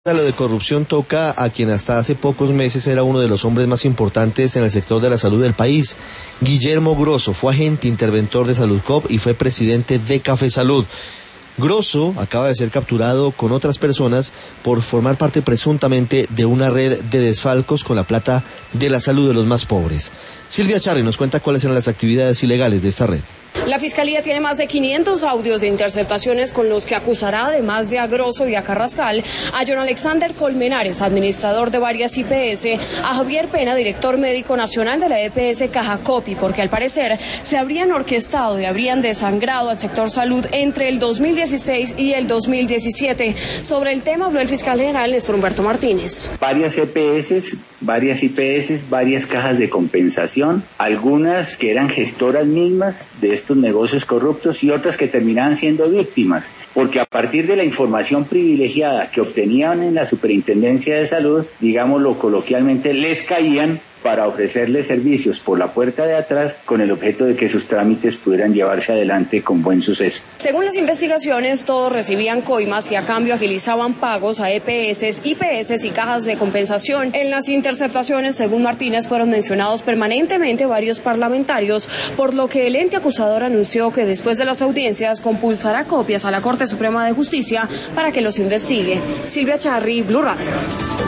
Lo de corrupción toca a quien hasta hace pocos meses era uno de los hombres más importantes en el sector de la salud del país. Guillermo Grosso fue agente interventor de Saludcop y fue presidente de Café Salud. Grosso acaba de ser capturado con otras personas por formar parte presuntamente de una red de desfalcos con la plata de la salud de los más pobres. Silvia Charri nos cuenta cuáles eran las actividades ilegales de esta red. La Fiscalía tiene más de 500 audios de interceptaciones con los que acusará, además de a Grosso y a Carrascal, a John Alexander Colmenares, administrador de varias IPS, a Javier Pena, director médico nacional de la EPS Cajacopi, porque al parecer se habrían orquestado y habrían desangrado al sector salud entre el 2016 y el 2017. Sobre el tema habló el fiscal general Néstor Humberto Martínez. Varias EPS, varias IPS, varias cajas de compensación, algunas que eran gestoras mismas de estos negocios corruptos y otras que terminaban siendo víctimas, porque a partir de la información privilegiada que obtenían en la Superintendencia de Salud, digámoslo coloquialmente, les caían para ofrecerles servicios por la puerta de atrás con el objeto de que sus trámites pudieran llevarse adelante con buen suceso. Según las investigaciones, todos recibían coimas y a cambio agilizaban pagos a EPS, IPS y cajas de compensación. En las interceptaciones, según Martínez, fueron mencionados permanentemente varios parlamentarios, por lo que el ente acusador anunció que después de las audiencias compulsará copias a la Corte Suprema de Justicia para que los investigue. Silvia Charri, Blue Radio.